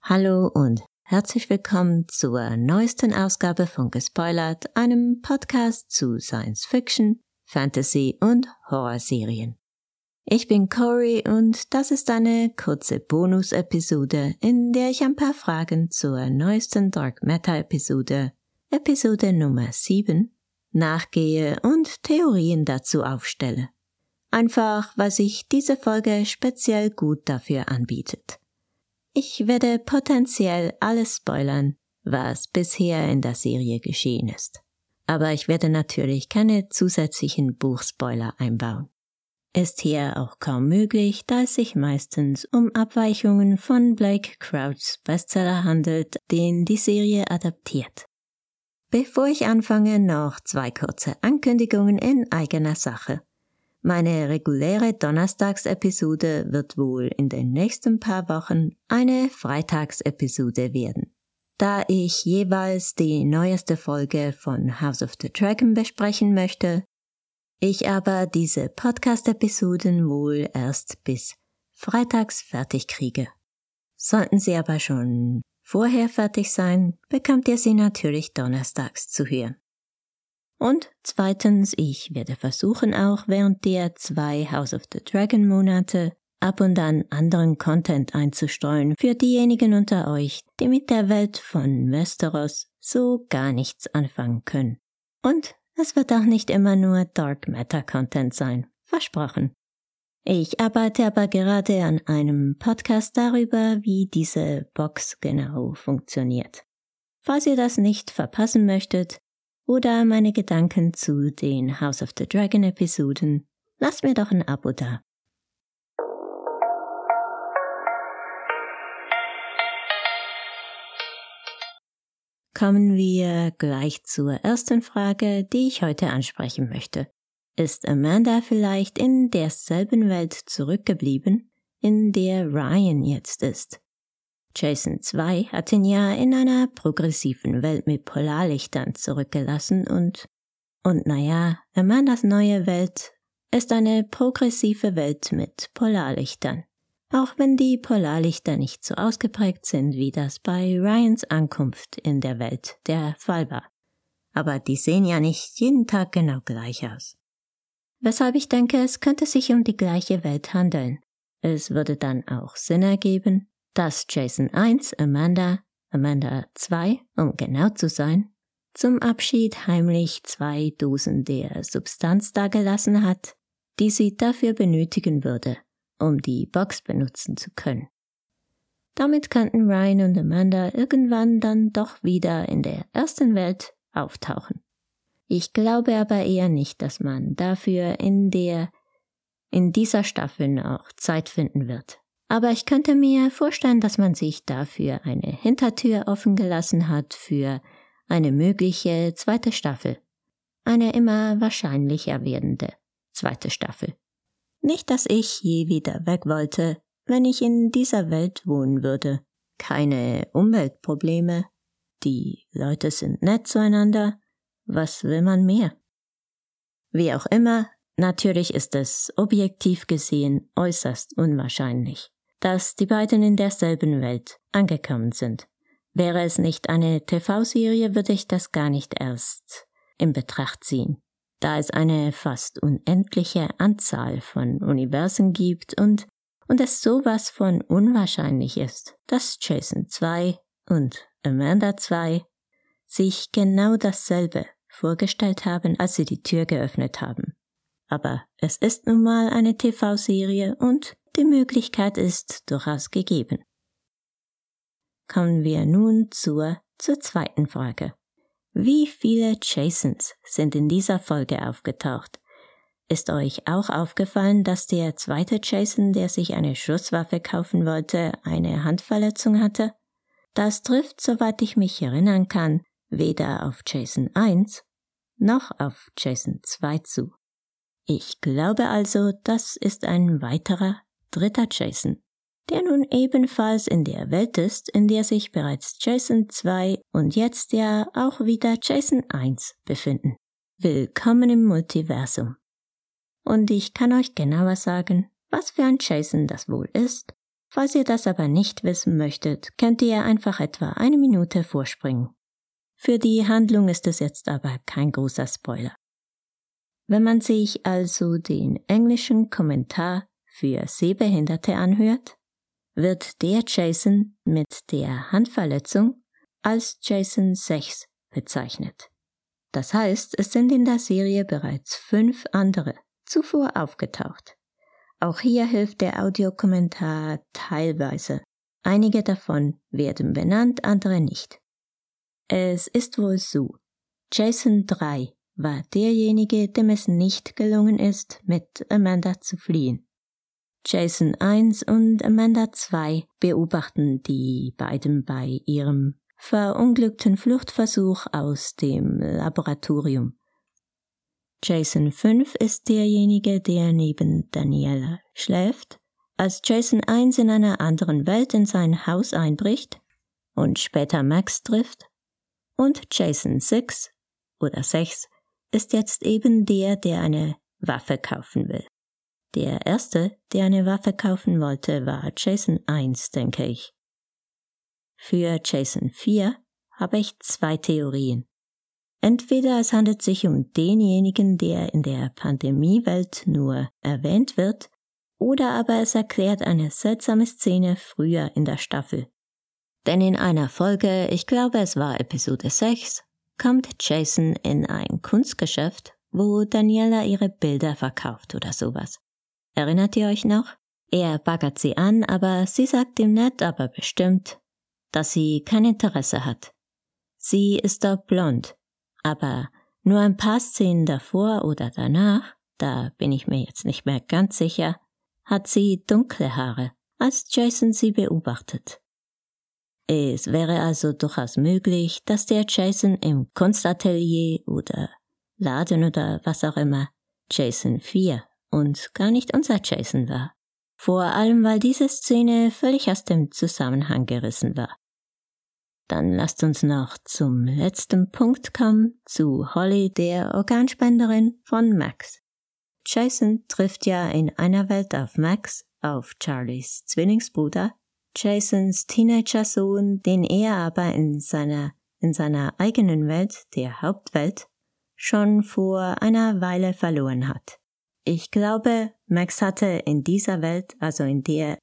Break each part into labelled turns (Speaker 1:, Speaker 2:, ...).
Speaker 1: Hallo und herzlich willkommen zur neuesten Ausgabe von Gespoilert, einem Podcast zu Science Fiction, Fantasy und Horrorserien. Ich bin Cory und das ist eine kurze Bonus-Episode, in der ich ein paar Fragen zur neuesten Dark Matter-Episode, Episode Nummer 7, nachgehe und Theorien dazu aufstelle. Einfach, weil sich diese Folge speziell gut dafür anbietet. Ich werde potenziell alles spoilern, was bisher in der Serie geschehen ist. Aber ich werde natürlich keine zusätzlichen Buchspoiler einbauen. Ist hier auch kaum möglich, da es sich meistens um Abweichungen von Blake Crouchs Bestseller handelt, den die Serie adaptiert. Bevor ich anfange, noch 2 kurze Ankündigungen in eigener Sache. Meine reguläre Donnerstagsepisode wird wohl in den nächsten paar Wochen eine Freitagsepisode werden. Da ich jeweils die neueste Folge von House of the Dragon besprechen möchte, ich aber diese Podcast-Episoden wohl erst bis freitags fertig kriege. Sollten sie aber schon vorher fertig sein, bekommt ihr sie natürlich donnerstags zu hören. Und zweitens, ich werde versuchen auch während der 2 House of the Dragon Monate ab und an anderen Content einzustreuen für diejenigen unter euch, die mit der Welt von Westeros so gar nichts anfangen können. Und es wird auch nicht immer nur Dark Matter Content sein, versprochen. Ich arbeite aber gerade an einem Podcast darüber, wie diese Box genau funktioniert. Falls ihr das nicht verpassen möchtet, oder meine Gedanken zu den House of the Dragon Episoden, lasst mir doch ein Abo da. Kommen wir gleich zur ersten Frage, die ich heute ansprechen möchte. Ist Amanda vielleicht in derselben Welt zurückgeblieben, in der Ryan jetzt ist? Jason 2 hat ihn ja in einer progressiven Welt mit Polarlichtern zurückgelassen und naja, Amandas neue Welt ist eine progressive Welt mit Polarlichtern. Auch wenn die Polarlichter nicht so ausgeprägt sind, wie das bei Ryans Ankunft in der Welt der Fall war. Aber die sehen ja nicht jeden Tag genau gleich aus. Weshalb ich denke, es könnte sich um die gleiche Welt handeln. Es würde dann auch Sinn ergeben, dass Jason 1 Amanda 2, um genau zu sein, zum Abschied heimlich 2 Dosen der Substanz dagelassen hat, die sie dafür benötigen würde, um die Box benutzen zu können. Damit könnten Ryan und Amanda irgendwann dann doch wieder in der ersten Welt auftauchen. Ich glaube aber eher nicht, dass man dafür in dieser Staffel auch Zeit finden wird. Aber ich könnte mir vorstellen, dass man sich dafür eine Hintertür offen gelassen hat für eine mögliche 2. Staffel. Eine immer wahrscheinlicher werdende 2. Staffel. Nicht, dass ich je wieder weg wollte, wenn ich in dieser Welt wohnen würde. Keine Umweltprobleme. Die Leute sind nett zueinander. Was will man mehr? Wie auch immer, natürlich ist es objektiv gesehen äußerst unwahrscheinlich, dass die beiden in derselben Welt angekommen sind. Wäre es nicht eine TV-Serie, würde ich das gar nicht erst in Betracht ziehen, da es eine fast unendliche Anzahl von Universen gibt und es sowas von unwahrscheinlich ist, dass Jason 2 und Amanda 2 sich genau dasselbe vorgestellt haben, als sie die Tür geöffnet haben. Aber es ist nun mal eine TV-Serie und die Möglichkeit ist durchaus gegeben. Kommen wir nun zur zweiten Frage. Wie viele Jasons sind in dieser Folge aufgetaucht? Ist euch auch aufgefallen, dass der 2. Jason, der sich eine Schusswaffe kaufen wollte, eine Handverletzung hatte? Das trifft, soweit ich mich erinnern kann, weder auf Jason 1 noch auf Jason 2 zu. Ich glaube also, das ist ein weiterer 3. Jason, der nun ebenfalls in der Welt ist, in der sich bereits Jason 2 und jetzt ja auch wieder Jason 1 befinden. Willkommen im Multiversum. Und ich kann euch genauer sagen, was für ein Jason das wohl ist Falls ihr das aber nicht wissen möchtet, könnt ihr einfach etwa 1 Minute vorspringen. Für die Handlung ist es jetzt aber kein großer Spoiler. Wenn man sich also den englischen Kommentar für Sehbehinderte anhört, wird der Jason mit der Handverletzung als Jason 6 bezeichnet. Das heißt, es sind in der Serie bereits 5 andere zuvor aufgetaucht. Auch hier hilft der Audiokommentar teilweise. Einige davon werden benannt, andere nicht. Es ist wohl so, Jason 3 war derjenige, dem es nicht gelungen ist, mit Amanda zu fliehen. Jason 1 und Amanda 2 beobachten die beiden bei ihrem verunglückten Fluchtversuch aus dem Laboratorium. Jason 5 ist derjenige, der neben Daniela schläft, als Jason 1 in einer anderen Welt in sein Haus einbricht und später Max trifft. Und Jason 6 oder 6 ist jetzt eben der eine Waffe kaufen will. Der erste, der eine Waffe kaufen wollte, war Jason 1, denke ich. Für Jason 4 habe ich 2 Theorien. Entweder es handelt sich um denjenigen, der in der Pandemiewelt nur erwähnt wird, oder aber es erklärt eine seltsame Szene früher in der Staffel. Denn in einer Folge, ich glaube es war Episode 6, kommt Jason in ein Kunstgeschäft, wo Daniela ihre Bilder verkauft oder sowas. Erinnert ihr euch noch? Er baggert sie an, aber sie sagt ihm nett, aber bestimmt, dass sie kein Interesse hat. Sie ist dort blond, aber nur ein paar Szenen davor oder danach, da bin ich mir jetzt nicht mehr ganz sicher, hat sie dunkle Haare, als Jason sie beobachtet. Es wäre also durchaus möglich, dass der Jason im Kunstatelier oder Laden oder was auch immer Jason 4 und gar nicht unser Jason war. Vor allem, weil diese Szene völlig aus dem Zusammenhang gerissen war. Dann lasst uns noch zum letzten Punkt kommen, zu Holly, der Organspenderin von Max. Jason trifft ja in einer Welt auf Max, auf Charlies Zwillingsbruder, Jasons Teenager-Sohn, den er aber in seiner eigenen Welt, der Hauptwelt, schon vor einer Weile verloren hat. Ich glaube, Max hatte in dieser Welt, also in der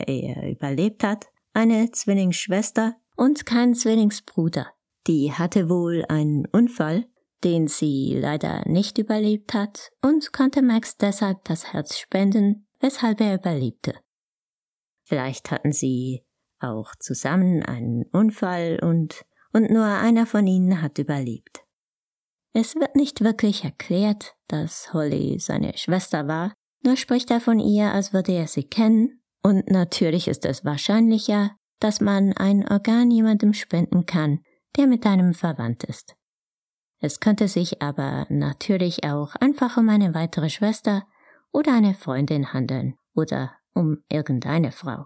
Speaker 1: er überlebt hat, eine Zwillingsschwester und keinen Zwillingsbruder. Die hatte wohl einen Unfall, den sie leider nicht überlebt hat, und konnte Max deshalb das Herz spenden, weshalb er überlebte. Vielleicht hatten sie auch zusammen einen Unfall und nur einer von ihnen hat überlebt. Es wird nicht wirklich erklärt, dass Holly seine Schwester war, nur spricht er von ihr, als würde er sie kennen, und natürlich ist es wahrscheinlicher, dass man ein Organ jemandem spenden kann, der mit einem verwandt ist. Es könnte sich aber natürlich auch einfach um eine weitere Schwester oder eine Freundin handeln oder um irgendeine Frau.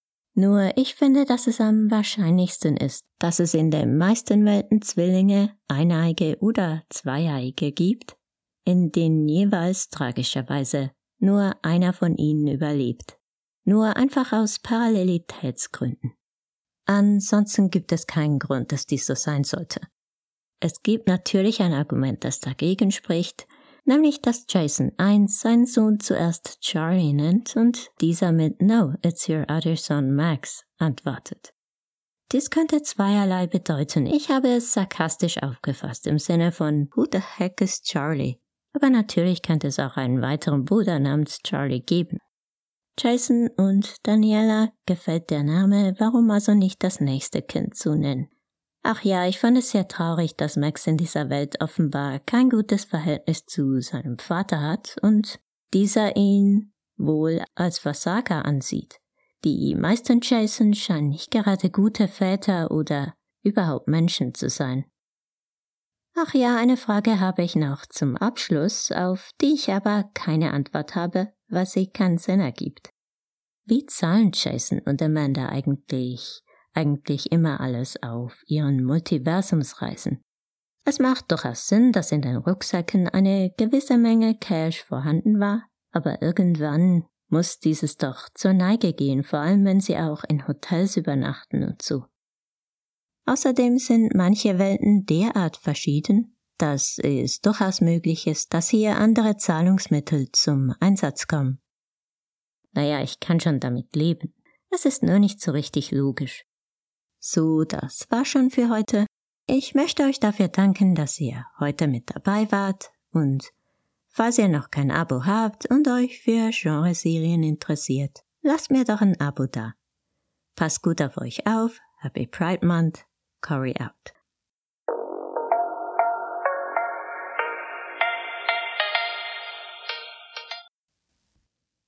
Speaker 1: Nur ich finde, dass es am wahrscheinlichsten ist, dass es in den meisten Welten Zwillinge, Eineige oder Zweieige gibt, in denen jeweils tragischerweise nur einer von ihnen überlebt. Nur einfach aus Parallelitätsgründen. Ansonsten gibt es keinen Grund, dass dies so sein sollte. Es gibt natürlich ein Argument, das dagegen spricht, nämlich dass Jason 1 seinen Sohn zuerst Charlie nennt und dieser mit "No, it's your other son Max" antwortet. Dies könnte zweierlei bedeuten. Ich habe es sarkastisch aufgefasst im Sinne von "Who the heck is Charlie?" Aber natürlich könnte es auch einen weiteren Bruder namens Charlie geben. Jason und Daniela gefällt der Name, warum also nicht das nächste Kind zu nennen? Ach ja, ich fand es sehr traurig, dass Max in dieser Welt offenbar kein gutes Verhältnis zu seinem Vater hat und dieser ihn wohl als Versager ansieht. Die meisten Jasons scheinen nicht gerade gute Väter oder überhaupt Menschen zu sein. Ach ja, eine Frage habe ich noch zum Abschluss, auf die ich aber keine Antwort habe, was sie keinen Sinn ergibt. Wie zahlen Jason und Amanda eigentlich immer alles auf ihren Multiversumsreisen? Es macht durchaus Sinn, dass in den Rucksäcken eine gewisse Menge Cash vorhanden war, aber irgendwann muss dieses doch zur Neige gehen, vor allem wenn Sie auch in Hotels übernachten und so. Außerdem sind manche Welten derart verschieden, dass es durchaus möglich ist, dass hier andere Zahlungsmittel zum Einsatz kommen. Naja, ich kann schon damit leben. Es ist nur nicht so richtig logisch. So, das war schon für heute. Ich möchte euch dafür danken, dass ihr heute mit dabei wart und falls ihr noch kein Abo habt und euch für Genreserien interessiert, lasst mir doch ein Abo da. Passt gut auf euch auf. Happy Pride Month. Cory out.